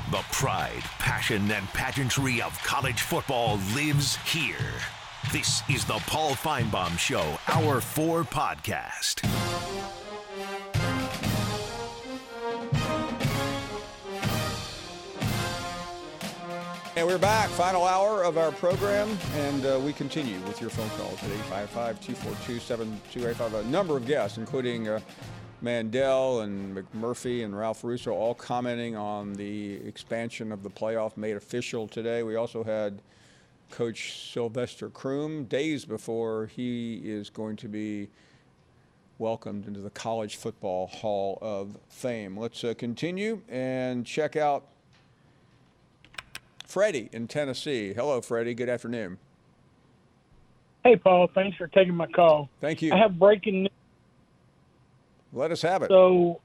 The pride, passion, and pageantry of college football lives here. This is the Paul Finebaum Show, Hour 4 podcast. And we're back, final hour of our program, and we continue with your phone calls at 855-242-7285. A number of guests, including Mandel and McMurphy and Ralph Russo, all commenting on the expansion of the playoff made official today. We also had Coach Sylvester Croom days before he is going to be welcomed into the College Football Hall of Fame. Let's continue and check out Freddie in Tennessee. Hello, Freddie. Good afternoon. Hey, Paul. Thanks for taking my call. Thank you. I have breaking news. Let us have it. So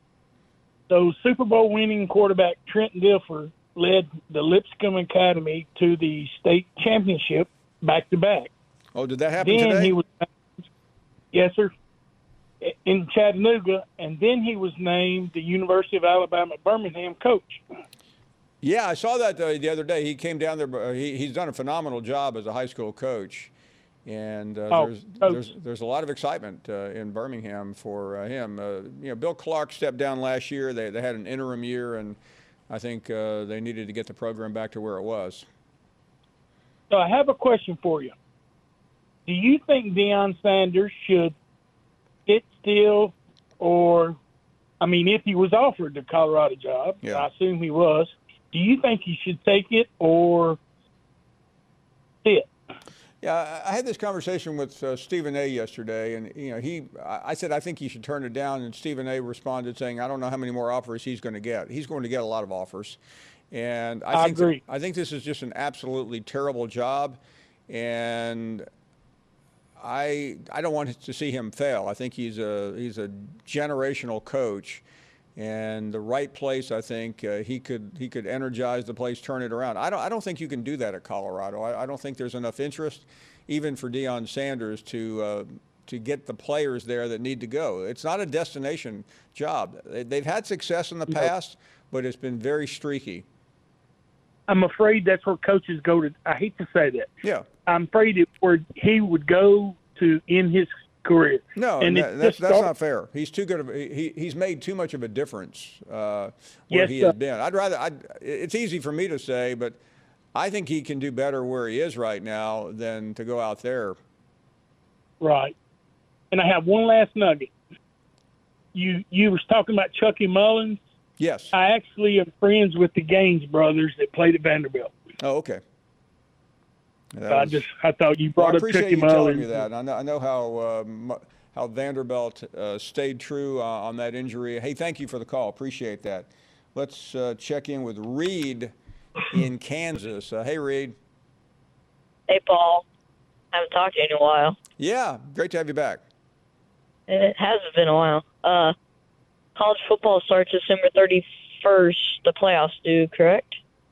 Super Bowl winning quarterback Trent Dilfer led the Lipscomb Academy to the state championship back-to-back. Oh, did that happen then today? Yes, sir, in Chattanooga, and then he was named the University of Alabama Birmingham coach. Yeah, I saw that the other day. He came down there. He's done a phenomenal job as a high school coach. And there's a lot of excitement in Birmingham for him. Bill Clark stepped down last year. They had an interim year, and I think they needed to get the program back to where it was. So I have a question for you. Do you think Deion Sanders should sit still, or, if he was offered the Colorado job, I assume he was, do you think he should take it or sit? Yeah, I had this conversation with Stephen A. yesterday, and I said I think he should turn it down, and Stephen A. responded saying, "I don't know how many more offers he's going to get. He's going to get a lot of offers," and I agree. I think this is just an absolutely terrible job, and I don't want to see him fail. I think he's a generational coach. And the right place, I think he could energize the place, turn it around. I don't think you can do that at Colorado. I don't think there's enough interest, even for Deion Sanders, to get the players there that need to go. It's not a destination job. They've had success in the past, but it's been very streaky. I'm afraid that's where coaches go to. I hate to say that. Yeah. I'm afraid it's where he would go to in his career. No, and that's not fair. He's too good of he's made too much of a difference where he has been. It's easy for me to say, but I think he can do better where he is right now than to go out there. Right. And I have one last nugget. You was talking about Chucky Mullins. Yes. I actually am friends with the Gaines brothers that played at Vanderbilt. Oh, okay. I thought you brought up Chucky Mullins. I appreciate you telling me that. I know how Vanderbilt stayed true on that injury. Hey, thank you for the call. Appreciate that. Let's check in with Reed in Kansas. Hey, Reed. Hey, Paul. Haven't talked to you in a while. Yeah, great to have you back. It hasn't been a while. College football starts December 31st. The playoffs do, correct?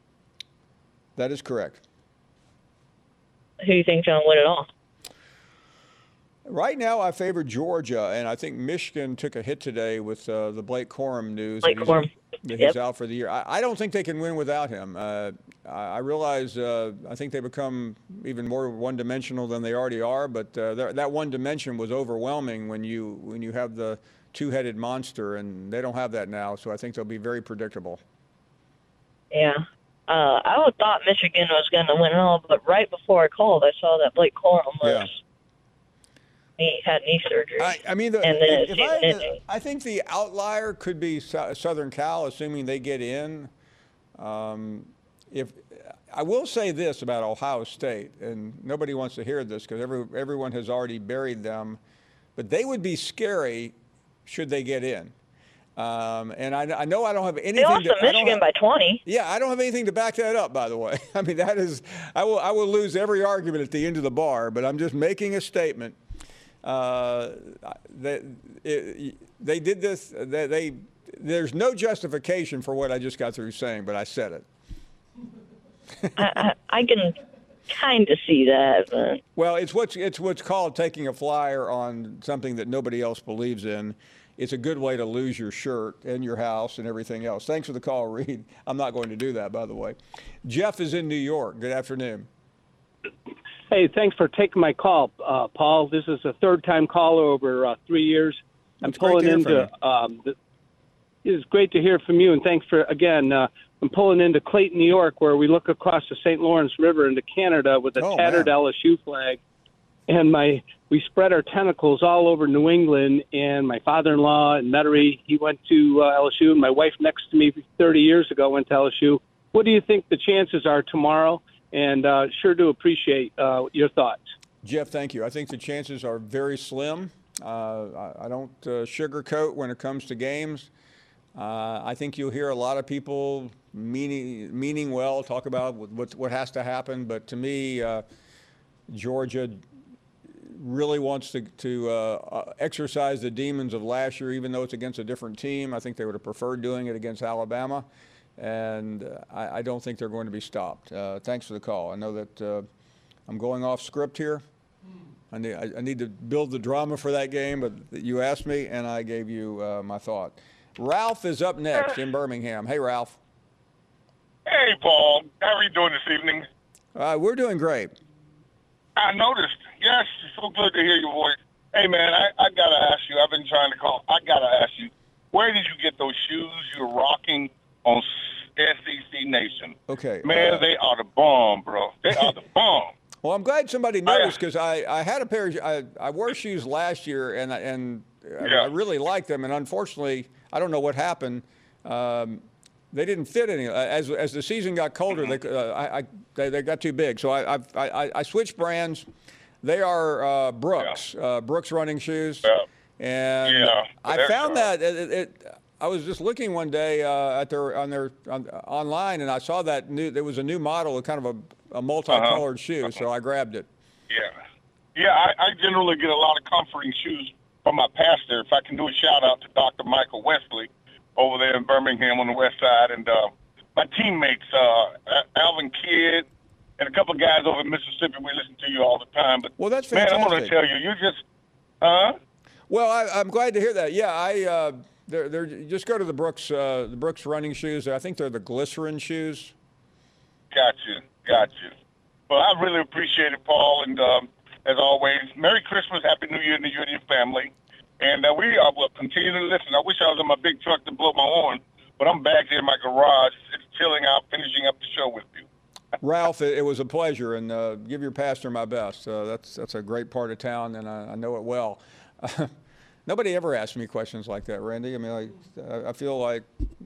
That is correct. Who do you think's going to win it all? Right now, I favor Georgia, and I think Michigan took a hit today with the Blake Corum news. He's out for the year. I don't think they can win without him. I realize I think they become even more one-dimensional than they already are, but that one dimension was overwhelming when you have the two-headed monster, and they don't have that now, so I think they'll be very predictable. Yeah. I would thought Michigan was going to win it all, but right before I called, I saw that Blake Corum he had knee surgery. I think the outlier could be Southern Cal, assuming they get in. If I will say this about Ohio State, and nobody wants to hear this because everyone has already buried them, but they would be scary should they get in. And I know I don't have anything. They lost to Michigan by 20. Yeah, I don't have anything to back that up, by the way. I mean, that is, I will lose every argument at the end of the bar, but I'm just making a statement. They did this. There's no justification for what I just got through saying, but I said it. I can kind of see that. But. Well, it's what's called taking a flyer on something that nobody else believes in. it's a good way to lose your shirt and your house and everything else. Thanks for the call, Reed. I'm not going to do that, by the way. Jeff is in New York. Good afternoon. Hey, thanks for taking my call, Paul. This is a third-time caller over 3 years. I'm pulling into. It's great to hear from you, and thanks for again. I'm pulling into Clayton, New York, where we look across the St. Lawrence River into Canada with a tattered LSU flag, and we spread our tentacles all over New England. And my father-in-law in Metairie, he went to LSU, and my wife next to me 30 years ago went to LSU. What do you think the chances are tomorrow? And sure do appreciate your thoughts. Jeff, thank you. I think the chances are very slim. I don't sugarcoat when it comes to games. I think you'll hear a lot of people meaning well talk about what has to happen. But to me, Georgia really wants to exercise the demons of last year, even though it's against a different team. I think they would have preferred doing it against Alabama. And I don't think they're going to be stopped. Thanks for the call. I know that I'm going off script here. I need to build the drama for that game, but you asked me, and I gave you my thought. Ralph is up next in Birmingham. Hey, Ralph. Hey, Paul. How are you doing this evening? We're doing great. I noticed. Yes, it's so good to hear your voice. Hey, man, I got to ask you. I've been trying to call. I got to ask you, where did you get those shoes you're rocking on SEC Nation? Okay. Man, they are the bomb, bro. They are the bomb. Well, I'm glad somebody noticed because I had a pair of I wore shoes last year and I really liked them, and unfortunately I don't know what happened. They didn't fit any. As the season got colder, they got too big. So I switched brands. They are Brooks Brooks running shoes, and I found that I was just looking one day online, and I saw that there was a new model, kind of a multicolored shoe, so I grabbed it. Yeah. I generally get a lot of comforting shoes from my pastor. If I can do a shout out to Dr. Michael Wesley over there in Birmingham on the west side, and my teammates, Alvin Kidd, and a couple of guys over in Mississippi. We listen to you all the time. But well, that's fantastic. Man, I'm going to tell you, you just, Well, I'm glad to hear that. Yeah, they're just go to the Brooks running shoes. I think they're the glycerin shoes. Got you. Well, I really appreciate it, Paul. And as always, Merry Christmas, Happy New Year to you and your family. And we will continue to listen. I wish I was in my big truck to blow my horn, but I'm back here in my garage, just chilling out, finishing up the show with you. Ralph, it was a pleasure, and give your pastor my best. That's a great part of town, and I know it well. Nobody ever asked me questions like that, Randy. I mean, I feel like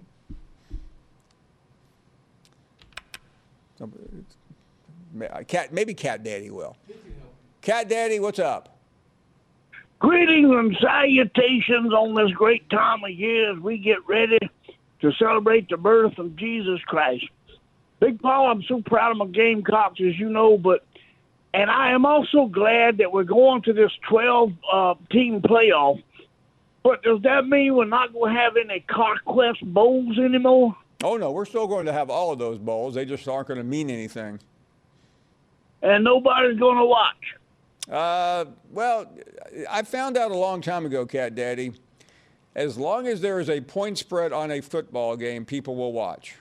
maybe Cat Daddy will. Cat Daddy, what's up? Greetings and salutations on this great time of year as we get ready to celebrate the birth of Jesus Christ. Big Paul, I'm so proud of my Gamecocks, as you know, and I am also glad that we're going to this 12-team playoff. But does that mean we're not going to have any Conquest Bowls anymore? Oh, no, we're still going to have all of those bowls. They just aren't going to mean anything. And nobody's going to watch? Well, I found out a long time ago, Cat Daddy, as long as there is a point spread on a football game, people will watch.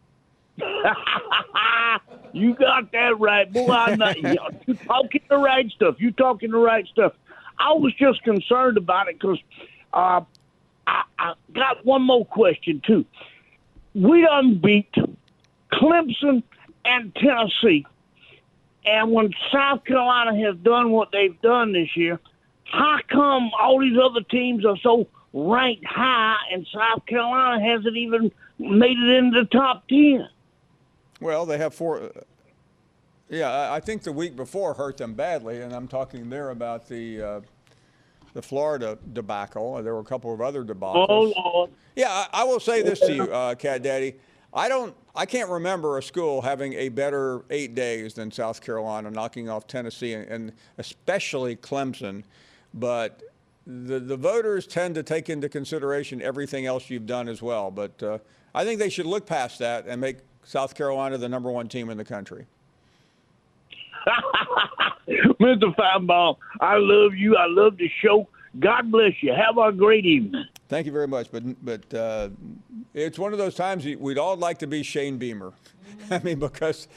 You got that right, boy. You're talking the right stuff. I was just concerned about it because I got one more question, too. We done beat Clemson and Tennessee. And when South Carolina has done what they've done this year, how come all these other teams are so ranked high and South Carolina hasn't even made it into the top 10? Well, they have four. Yeah, I think the week before hurt them badly, and I'm talking there about the Florida debacle. There were a couple of other debacles. Oh, Lord. Yeah, I will say this to you, Cat Daddy. I can't remember a school having a better 8 days than South Carolina, knocking off Tennessee and especially Clemson. But the voters tend to take into consideration everything else you've done as well. But I think they should look past that and make South Carolina the #1 team in the country. Mr. Feinbaum, I love you. I love the show. God bless you. Have a great evening. Thank you very much. But it's one of those times we'd all like to be Shane Beamer. I mean, because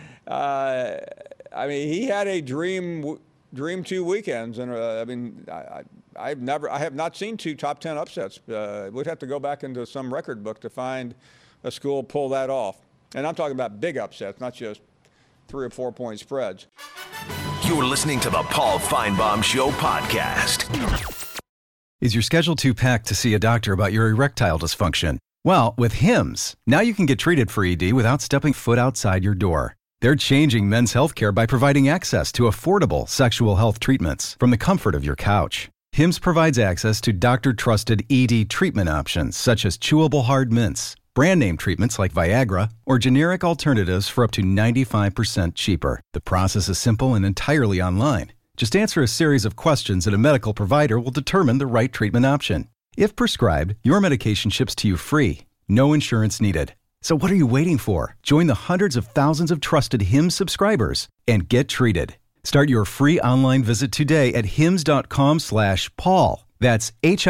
he had a dream 2 weekends, and I have not seen 2 top 10 upsets. We'd have to go back into some record book to find a school pull that off. And I'm talking about big upsets, not just 3 or 4 point spreads. You're listening to the Paul Feinbaum Show podcast. Is your schedule too packed to see a doctor about your erectile dysfunction? Well, with Hims, now you can get treated for ED without stepping foot outside your door. They're changing men's healthcare by providing access to affordable sexual health treatments from the comfort of your couch. Hims provides access to doctor-trusted ED treatment options such as chewable hard mints, brand name treatments like Viagra, or generic alternatives for up to 95% cheaper. The process is simple and entirely online. Just answer a series of questions and a medical provider will determine the right treatment option. If prescribed, your medication ships to you free. No insurance needed. So what are you waiting for? Join the hundreds of thousands of trusted Hims subscribers and get treated. Start your free online visit today at hims.com/Paul. That's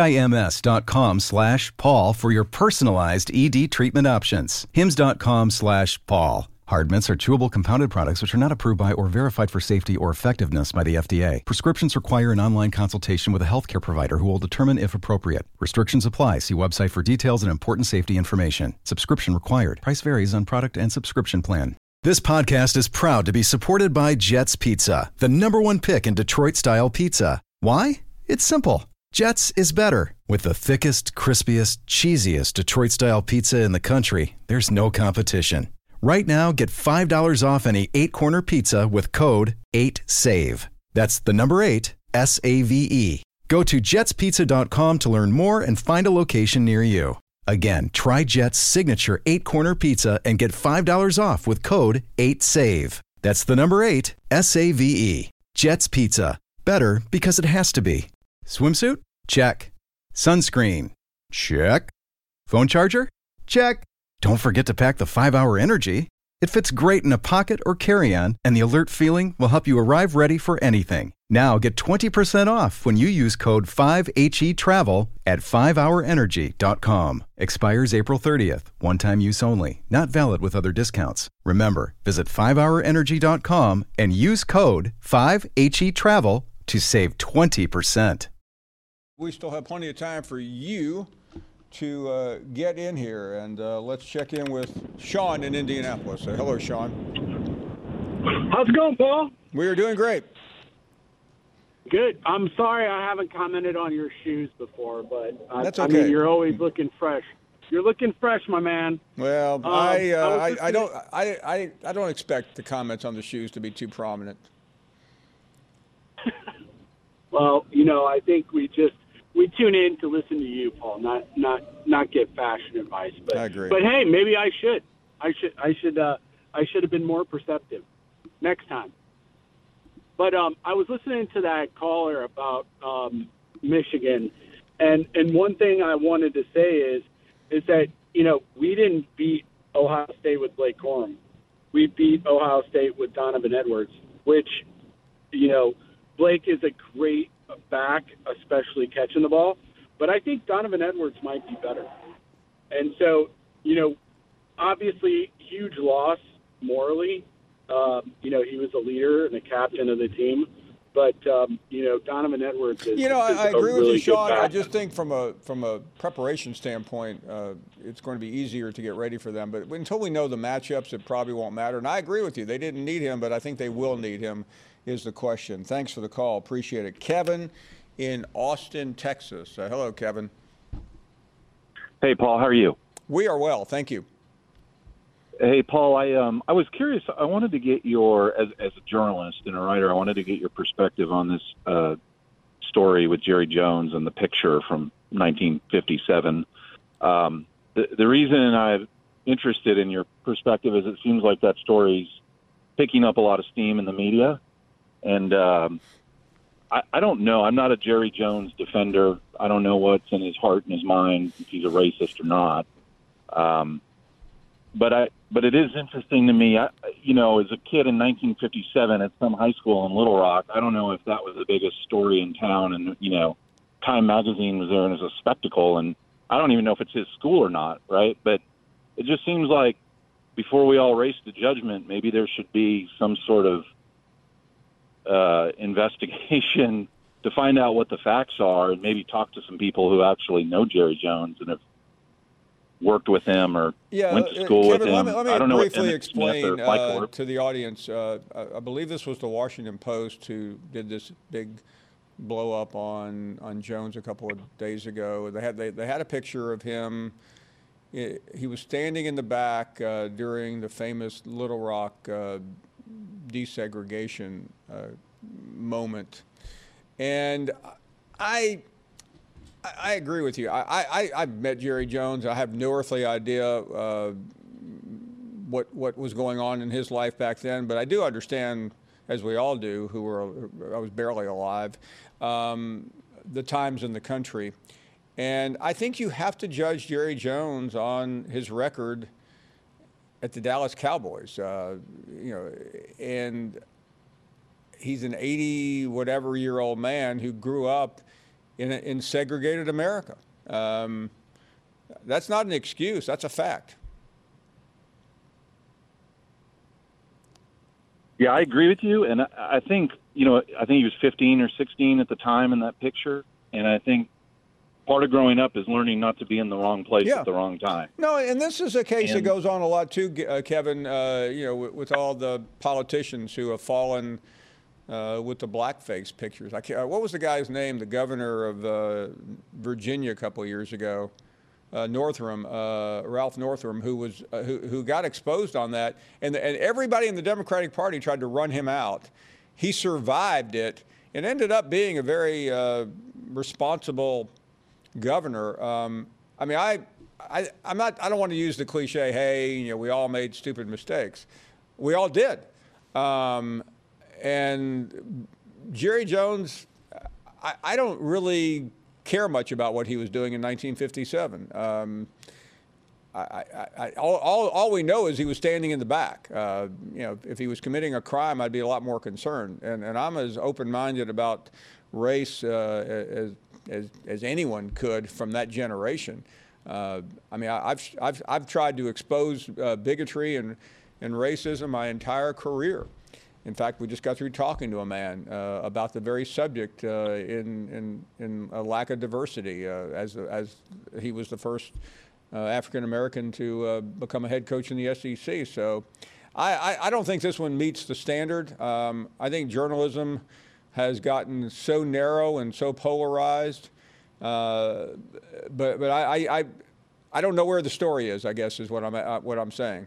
HIMS.com/Paul for your personalized ED treatment options. hims.com/Paul. Hard mints are chewable compounded products which are not approved by or verified for safety or effectiveness by the FDA. Prescriptions require an online consultation with a healthcare provider who will determine if appropriate. Restrictions apply. See website for details and important safety information. Subscription required. Price varies on product and subscription plan. This podcast is proud to be supported by Jets Pizza, the #1 pick in Detroit-style pizza. Why? It's simple. Jets is better. With the thickest, crispiest, cheesiest Detroit-style pizza in the country, there's no competition. Right now, get $5 off any 8-corner pizza with code 8SAVE. That's the number 8, SAVE. Go to jetspizza.com to learn more and find a location near you. Again, try Jet's signature 8-corner pizza and get $5 off with code 8SAVE. That's the number 8, SAVE. Jet's Pizza. Better because it has to be. Swimsuit? Check. Sunscreen? Check. Phone charger? Check. Don't forget to pack the 5-Hour Energy. It fits great in a pocket or carry-on, and the alert feeling will help you arrive ready for anything. Now get 20% off when you use code 5HETRAVEL at 5hourenergy.com. Expires April 30th. One-time use only. Not valid with other discounts. Remember, visit 5hourenergy.com and use code 5HETRAVEL to save 20%. We still have plenty of time for you to get in here, and let's check in with Sean in Indianapolis. Hello, Sean. How's it going, Paul? We are doing great. Good. I'm sorry I haven't commented on your shoes before, but that's okay. I mean, you're always looking fresh. You're looking fresh, my man. Well, I don't expect the comments on the shoes to be too prominent. Well, I think we tune in to listen to you, Paul, not get fashion advice. But I agree. But hey, maybe I should have been more perceptive next time. But I was listening to that caller about Michigan, and one thing I wanted to say is that we didn't beat Ohio State with Blake Corum. We beat Ohio State with Donovan Edwards, which Blake is a great back, especially catching the ball. But I think Donovan Edwards might be better. And so, obviously, huge loss morally. He was a leader and a captain of the team. But, Donovan Edwards is I agree really with you, Sean. back. I just think from a preparation standpoint, it's going to be easier to get ready for them. But until we know the matchups, it probably won't matter. And I agree with you. They didn't need him, but I think they will need him is the question. Thanks for the call. Appreciate it. Kevin in Austin, Texas. Hello, Kevin. Hey, Paul. How are you? We are well. Thank you. Hey, Paul. I was curious. I wanted to get as a journalist and a writer, I wanted to get your perspective on this story with Jerry Jones and the picture from 1957. The reason I'm interested in your perspective is it seems like that story's picking up a lot of steam in the media. And I don't know. I'm not a Jerry Jones defender. I don't know what's in his heart and his mind, if he's a racist or not. But it is interesting to me. As a kid in 1957 at some high school in Little Rock, I don't know if that was the biggest story in town. And Time Magazine was there as a spectacle, and I don't even know if it's his school or not, right? But it just seems like before we all race to judgment, maybe there should be some sort of investigation to find out what the facts are, and maybe talk to some people who actually know Jerry Jones and have worked with him or went to school Kevin, with him. Let me I don't know briefly what explain to the audience. I believe this was the Washington Post who did this big blow up on Jones a couple of days ago. They had a picture of him. He was standing in the back during the famous Little Rock desegregation moment, and I agree with you. I've met Jerry Jones. I have no earthly idea what was going on in his life back then, but I do understand, as we all do, I was barely alive, the times in the country. And I think you have to judge Jerry Jones on his record at the Dallas Cowboys. And he's an 80-whatever-year-old man who grew up in segregated America. That's not an excuse. That's a fact. Yeah, I agree with you. And I think he was 15 or 16 at the time in that picture. And I think part of growing up is learning not to be in the wrong place at the wrong time. No, and this is a case that goes on a lot too, Kevin, with all the politicians who have fallen with the blackface pictures. What was the guy's name, the governor of Virginia a couple of years ago? Northam, Ralph Northam, who got exposed on that. And everybody in the Democratic Party tried to run him out. He survived it and ended up being a very responsible governor. I don't want to use the cliche, hey, we all made stupid mistakes. We all did. And Jerry Jones, I don't really care much about what he was doing in 1957. All we know is he was standing in the back. If he was committing a crime, I'd be a lot more concerned. And I'm as open-minded about race as anyone could from that generation. I've tried to expose bigotry and racism my entire career. In fact, we just got through talking to a man about the very subject in a lack of diversity, as he was the first African American to become a head coach in the SEC. So I don't think this one meets the standard. I think journalism has gotten so narrow and so polarized. But I don't know where the story is, I guess, is what I'm saying.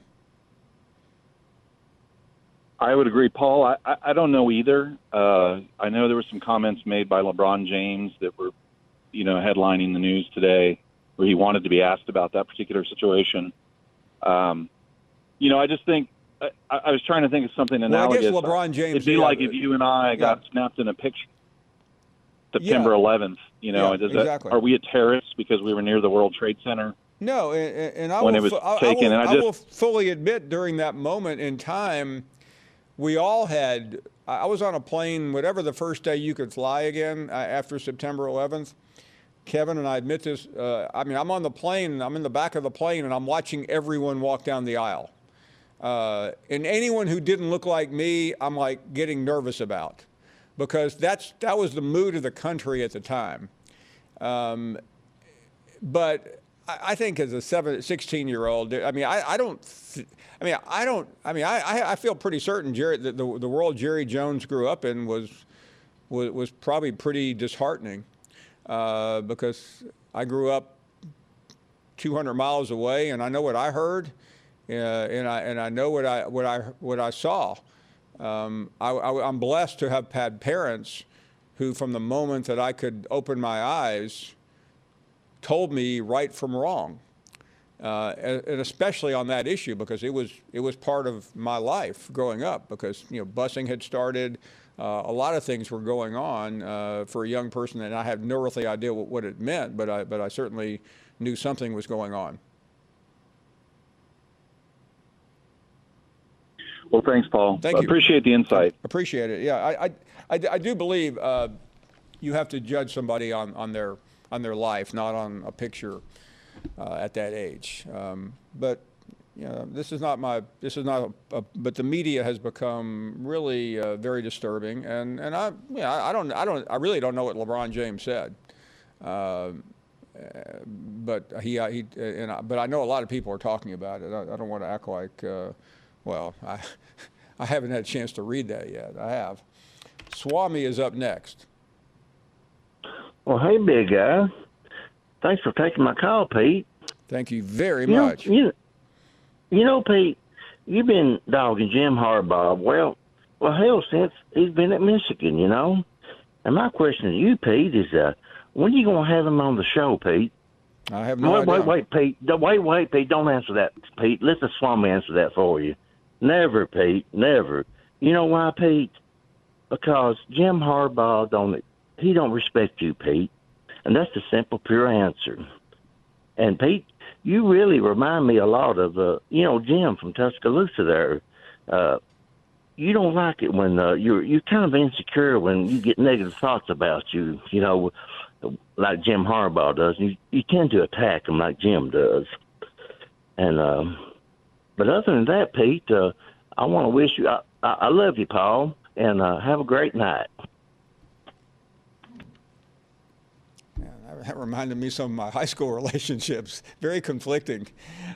I would agree, Paul. I don't know either. I know there were some comments made by LeBron James that were, headlining the news today, where he wanted to be asked about that particular situation. I just think I was trying to think of something analogous. I guess LeBron James. It'd be like if you and I got snapped in a picture September 11th. Exactly. Are we a terrorist because we were near the World Trade Center? No, and I will fully admit during that moment in time, we all had. I was on a plane, whatever the first day you could fly again after September 11th. Kevin, and I admit this, I'm on the plane, I'm in the back of the plane, and I'm watching everyone walk down the aisle. And anyone who didn't look like me, I'm like getting nervous about, because that was the mood of the country at the time. But I think as a 16-year-old, I feel pretty certain that the world Jerry Jones grew up in was probably pretty disheartening, because I grew up 200 miles away, and I know what I heard, and I know what I saw. I'm blessed to have had parents who, from the moment that I could open my eyes, told me right from wrong, and especially on that issue, because it was part of my life growing up, because busing had started, a lot of things were going on for a young person, and I have no earthly idea what it meant, but I certainly knew something was going on. Well, thanks, Paul. Thank you. Appreciate the insight. Appreciate it. Yeah, I do believe you have to judge somebody on their life, not on a picture at that age. But this is not but the media has become really very disturbing, and I really don't know what LeBron James said. But but I know a lot of people are talking about it. I don't want to act like, I haven't had a chance to read that yet. I have. Swami is up next. Well, hey, big guy. Thanks for taking my call, Pete. Thank you very much. You know, Pete, you've been dogging Jim Harbaugh. Well, hell, since he's been at Michigan, And my question to you, Pete, is when are you going to have him on the show, Pete? I have no idea. Wait, Pete. Wait, Pete. Don't answer that, Pete. Let the Swami answer that for you. Never, Pete. Never. You know why, Pete? Because Jim Harbaugh don't respect you, Pete. And that's the simple, pure answer. And, Pete, you really remind me a lot of, Jim from Tuscaloosa there. You don't like it when you're kind of insecure when you get negative thoughts about you, like Jim Harbaugh does. You tend to attack him like Jim does. And but other than that, Pete, I want to wish you I love you, Paul, and have a great night. Yeah, that reminded me of some of my high school relationships. Very conflicting.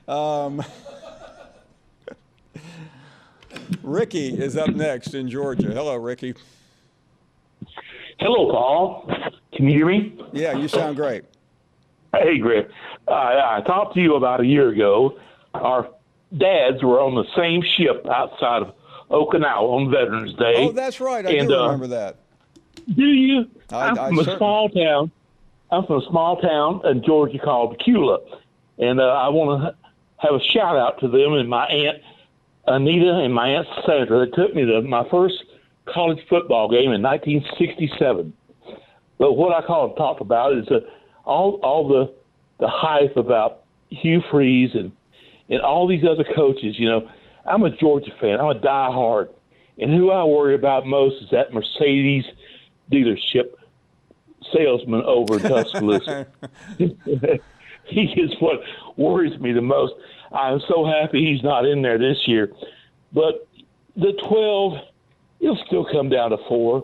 Ricky is up next in Georgia. Hello, Ricky. Hello, Paul. Can you hear me? Yeah, you sound great. Hey, Greg. I talked to you about a year ago. Our dads were on the same ship outside of Okinawa on Veterans Day. Oh, that's right. I do remember that. Do you? I'm from a small town. I'm from a small town in Georgia called Beulah. And I want to have a shout-out to them and my Aunt Anita and my Aunt Sandra. They took me to my first college football game in 1967. But what I talked about is all the hype about Hugh Freeze and all these other coaches. I'm a Georgia fan. I'm a diehard. And who I worry about most is that Mercedes dealership salesman over in Tuscaloosa. He is what worries me the most. I'm so happy he's not in there this year. But the 12, it'll still come down to 4,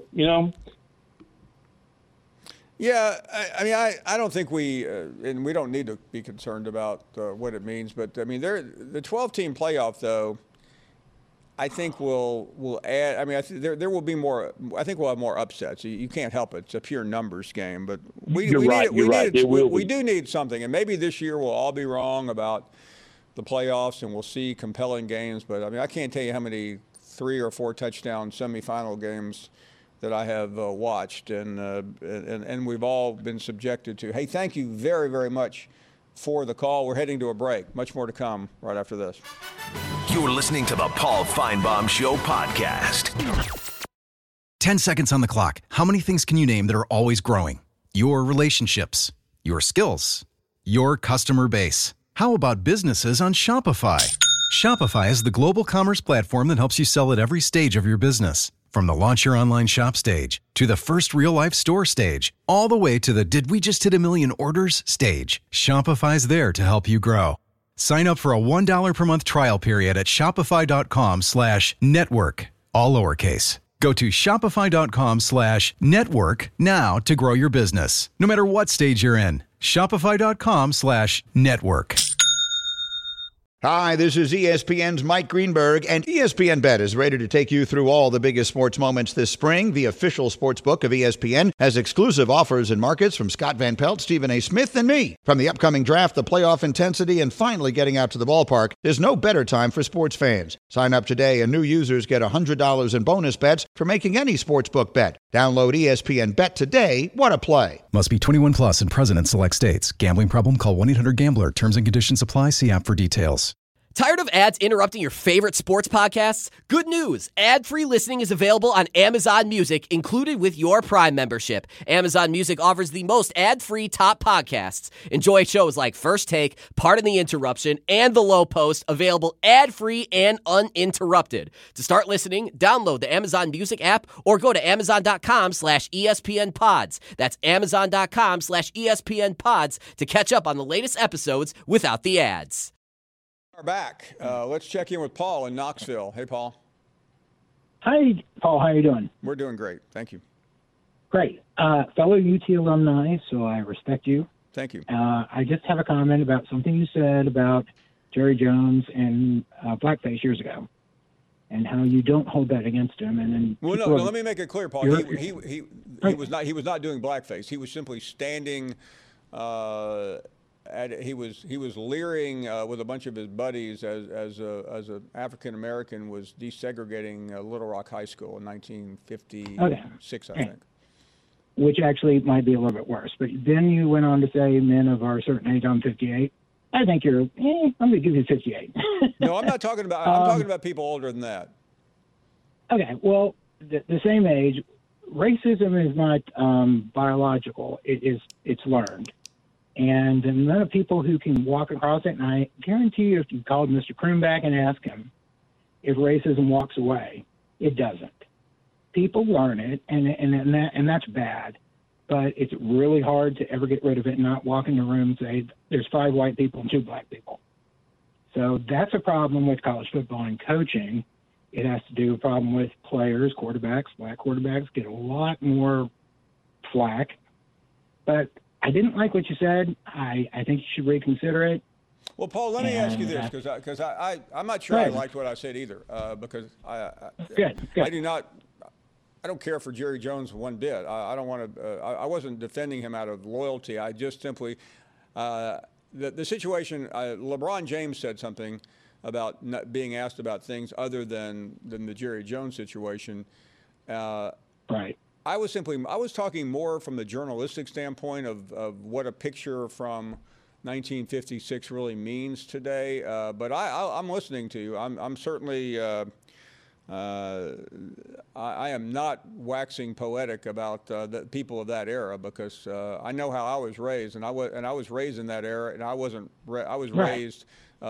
Yeah, I don't think and we don't need to be concerned about what it means. But, the 12-team playoff, though, I think will add. I think there will be more. I think we'll have more upsets. You can't help it. It's a pure numbers game. But we do need something. And maybe this year we'll all be wrong about the playoffs and we'll see compelling games. But, I can't tell you how many 3 or 4 touchdown semifinal games that I have watched, and we've all been subjected to. Hey, thank you very, very much for the call. We're heading to a break. Much more to come right after this. You're listening to the Paul Feinbaum Show podcast. 10 seconds on the clock. How many things can you name that are always growing? Your relationships, your skills, your customer base. How about businesses on Shopify? Shopify is the global commerce platform that helps you sell at every stage of your business. From the launch your online shop stage, to the first real-life store stage, all the way to the did we just hit 1 million orders stage, Shopify's there to help you grow. Sign up for a $1 per month trial period at shopify.com/network, all lowercase. Go to shopify.com/network now to grow your business, no matter what stage you're in. Shopify.com/network. Hi, this is ESPN's Mike Greenberg, and ESPN Bet is ready to take you through all the biggest sports moments this spring. The official sports book of ESPN has exclusive offers and markets from Scott Van Pelt, Stephen A. Smith, and me. From the upcoming draft, the playoff intensity, and finally getting out to the ballpark, there's no better time for sports fans. Sign up today, and new users get $100 in bonus bets for making any sportsbook bet. Download ESPN Bet today. What a play. Must be 21 plus and present in select states. Gambling problem? Call 1-800-GAMBLER. Terms and conditions apply. See app for details. Tired of ads interrupting your favorite sports podcasts? Good news! Ad-free listening is available on Amazon Music, included with your Prime membership. Amazon Music offers the most ad-free top podcasts. Enjoy shows like First Take, Pardon the Interruption, and The Low Post, available ad-free and uninterrupted. To start listening, download the Amazon Music app or go to amazon.com/ESPNpods. That's amazon.com/ESPNpods to catch up on the latest episodes without the ads. We're back. Let's check in with Paul in Knoxville. Hey, Paul. Hi, Paul. How are you doing? We're doing great. Thank you. Great. Fellow UT alumni, so I respect you. Thank you. I just have a comment about something you said about Jerry Jones and blackface years ago, and how you don't hold that against him. And then no, let me make it clear, Paul. He was not doing blackface. He was simply standing. He was leering with a bunch of his buddies as an African American was desegregating Little Rock High School in 1956, I think. Which actually might be a little bit worse. But then you went on to say, men of our certain age, I'm 58. I think you're. I'm going to give you 58. No, I'm not talking about. I'm talking about people older than that. Okay, well, the same age. Racism is not biological. It's learned. And the amount of people who can walk across it, and I guarantee you if you called Mr. Kroom back and asked him if racism walks away, it doesn't. People learn it, and that's bad. But it's really hard to ever get rid of it and not walk in the room and say, there's 5 white people and 2 black people. So that's a problem with college football and coaching. It has to do with a problem with players, quarterbacks. Black quarterbacks get a lot more flack. But I didn't like what you said. I think you should reconsider it. Well, Paul, let me ask you this, because I'm not sure I liked what I said either, because I do not. I don't care for Jerry Jones one bit. I don't want to. I wasn't defending him out of loyalty. I just simply the situation. LeBron James said something about not being asked about things other than the Jerry Jones situation. Right. I was talking more from the journalistic standpoint of what a picture from 1956 really means today. But I'm listening to you. I'm certainly. I am not waxing poetic about the people of that era, because I know how I was raised, and I was raised in that era, and I was raised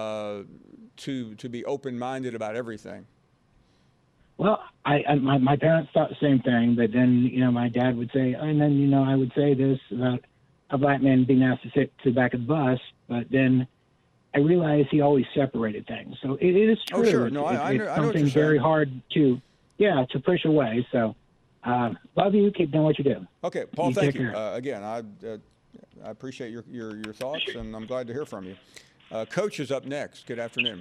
to be open-minded about everything. Well, my parents thought the same thing, but then, my dad would say, and then, I would say this about a black man being asked to sit to the back of the bus, but then I realized he always separated things. So it is true. Oh, sure. No, it's something very hard to push away. So love you. Keep doing what you do. Okay, Paul, thank you. Again, I appreciate your thoughts, and I'm glad to hear from you. Coach is up next. Good afternoon.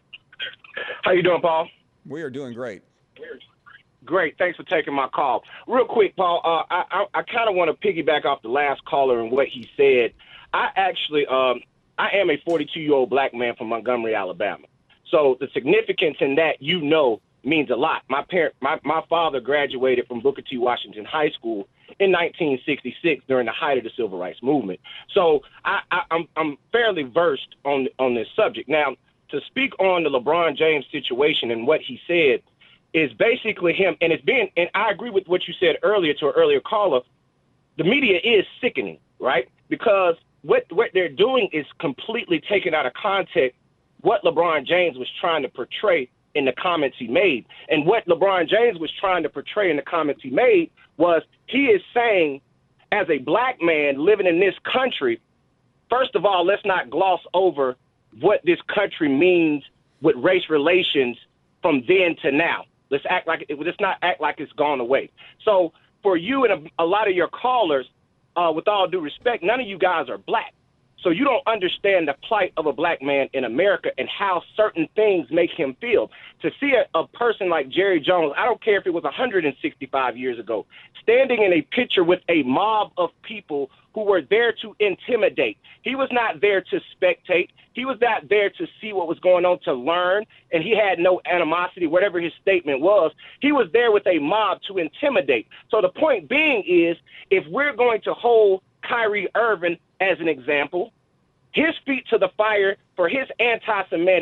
How you doing, Paul? We are doing great. Great. Thanks for taking my call. Real quick, Paul, I kind of want to piggyback off the last caller and what he said. I actually, I am a 42-year-old black man from Montgomery, Alabama. So the significance in that, means a lot. My father graduated from Booker T. Washington High School in 1966 during the height of the Civil Rights Movement. So I'm fairly versed on this subject. Now, to speak on the LeBron James situation and what he said is basically him, and I agree with what you said earlier to an earlier caller, the media is sickening, right? Because what they're doing is completely taking out of context what LeBron James was trying to portray in the comments he made. And what LeBron James was trying to portray in the comments he made was he is saying, as a black man living in this country, first of all, let's not gloss over what this country means with race relations from then to now. Let's not act like it's gone away. So for you and a lot of your callers, with all due respect, none of you guys are black. So you don't understand the plight of a black man in America and how certain things make him feel. To see a person like Jerry Jones, I don't care if it was 165 years ago, standing in a picture with a mob of people who were there to intimidate. He was not there to spectate. He was not there to see what was going on, to learn, and he had no animosity, whatever his statement was. He was there with a mob to intimidate. So the point being is, if we're going to hold Kyrie Irving as an example, his feet to the fire for his anti-Semitic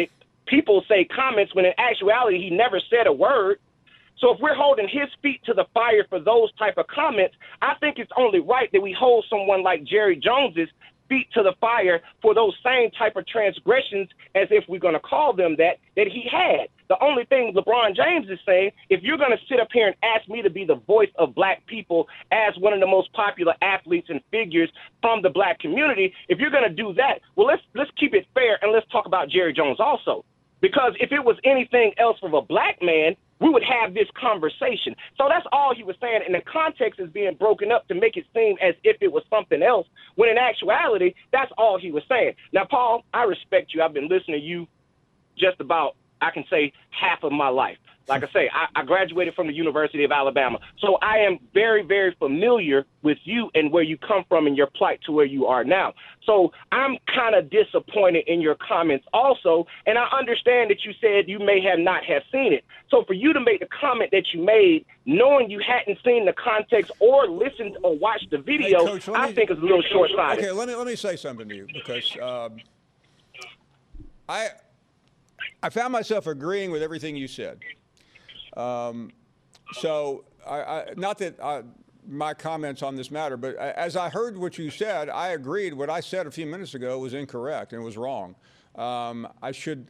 people say comments when in actuality he never said a word. So if we're holding his feet to the fire for those type of comments, I think it's only right that we hold someone like Jerry Jones's feet to the fire for those same type of transgressions, as if we're going to call them that he had. The only thing LeBron James is saying, if you're going to sit up here and ask me to be the voice of black people as one of the most popular athletes and figures from the black community, if you're going to do that, well, let's keep it fair and let's talk about Jerry Jones also. Because if it was anything else from a black man, we would have this conversation. So that's all he was saying, and the context is being broken up to make it seem as if it was something else, when in actuality, that's all he was saying. Now, Paul, I respect you. I've been listening to you just about, I can say, half of my life. Like I say, I graduated from the University of Alabama. So I am very, very familiar with you and where you come from and your plight to where you are now. So I'm kind of disappointed in your comments also. And I understand that you said you may have not have seen it. So for you to make the comment that you made, knowing you hadn't seen the context or listened or watched the video, hey, Coach, I think is a little short-sighted. Okay, let me say something to you, because I found myself agreeing with everything you said. So not that my comments on this matter, but as I heard what you said, I agreed what I said a few minutes ago was incorrect and was wrong. I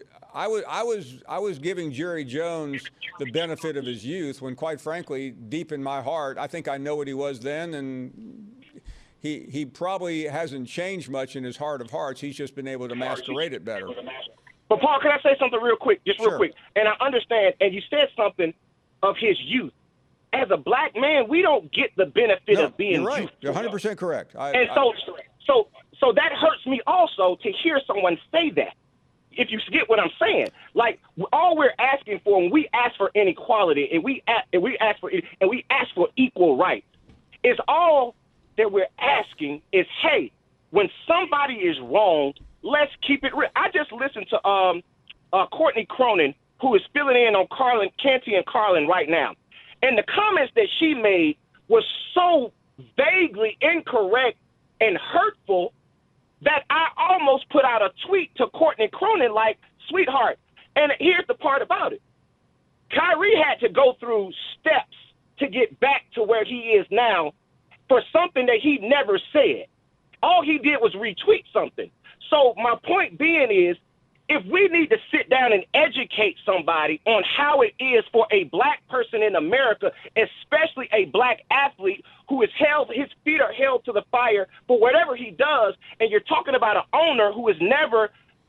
was giving Jerry Jones the benefit of his youth when, quite frankly, deep in my heart, I think I know what he was then, and he probably hasn't changed much in his heart of hearts. He's just been able to masquerade it better. But, Paul, can I say something real quick? Just real quick. And I understand, and you said something of his youth. As a black man, we don't get the benefit of being you're right. youthful. You're 100% correct. So that hurts me also to hear someone say that, if you get what I'm saying. Like, all we're asking for when we ask for inequality and we ask for equal rights, is all that we're asking is, hey, when somebody is wronged, let's keep it real. I just listened to Courtney Cronin, who is filling in on Canty and Carlin right now. And the comments that she made was so vaguely incorrect and hurtful that I almost put out a tweet to Courtney Cronin like, sweetheart. And here's the part about it. Kyrie had to go through steps to get back to where he is now for something that he never said. All he did was retweet something. So my point being is, if we need to sit down and educate somebody on how it is for a black person in America, especially a black athlete who is his feet are held to the fire for whatever he does, and you're talking about an owner who has never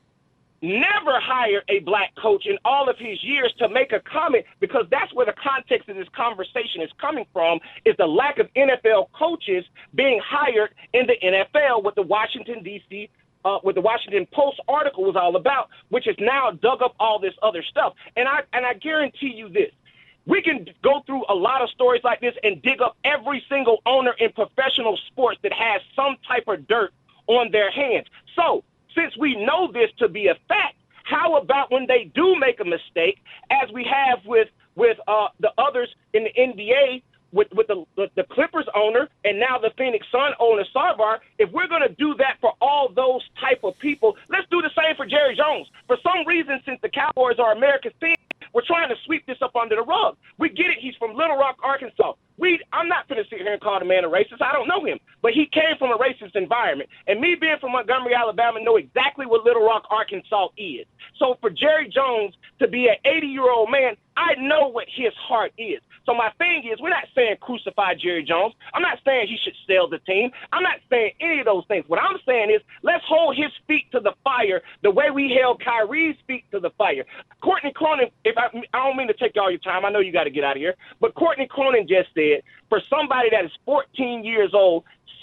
hired a black coach in all of his years to make a comment, because that's where the context of this conversation is coming from, is the lack of NFL coaches being hired in the NFL, with the Washington, D.C., what the Washington Post article was all about, which has now dug up all this other stuff. And I guarantee you this. We can go through a lot of stories like this and dig up every single owner in professional sports that has some type of dirt on their hands. So since we know this to be a fact, how about when they do make a mistake, as we have with the others in the NBA, with the Clippers owner and now the Phoenix Sun owner, Sarvar, if we're going to do that for all those type of people, let's do the same for Jerry Jones. For some reason, since the Cowboys are America's team, we're trying to sweep this up under the rug. We get it. He's from Little Rock, Arkansas. I'm not going to sit here and call the man a racist. I don't know him. But he came from a racist environment. And me being from Montgomery, Alabama, know exactly what Little Rock, Arkansas is. So for Jerry Jones to be an 80-year-old man, I know what his heart is. So my thing is, we're not saying crucify Jerry Jones. I'm not saying he should sell the team. I'm not saying any of those things. What I'm saying is, let's hold his feet to the fire the way we held Kyrie's feet to the fire. Courtney Cronin, I don't mean to take all your time. I know you got to get out of here. But Courtney Cronin just said, for somebody that is 14 years old,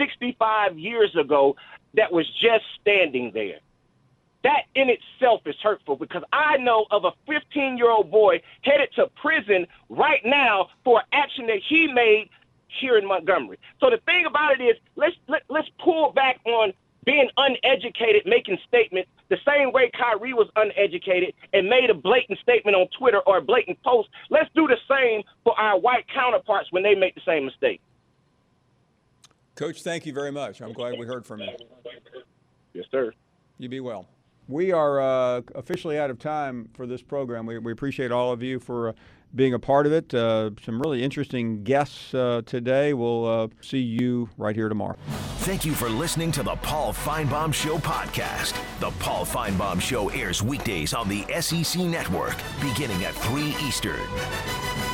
65 years ago, that was just standing there. That in itself is hurtful, because I know of a 15-year-old boy headed to prison right now for action that he made here in Montgomery. So the thing about it is, let's pull back on being uneducated, making statements the same way Kyrie was uneducated and made a blatant statement on Twitter or a blatant post. Let's do the same for our white counterparts when they make the same mistake. Coach, thank you very much. I'm glad we heard from you. Yes, sir. You be well. We are officially out of time for this program. We appreciate all of you for being a part of it. Some really interesting guests today. We'll see you right here tomorrow. Thank you for listening to the Paul Feinbaum Show podcast. The Paul Feinbaum Show airs weekdays on the SEC Network, beginning at 3 Eastern.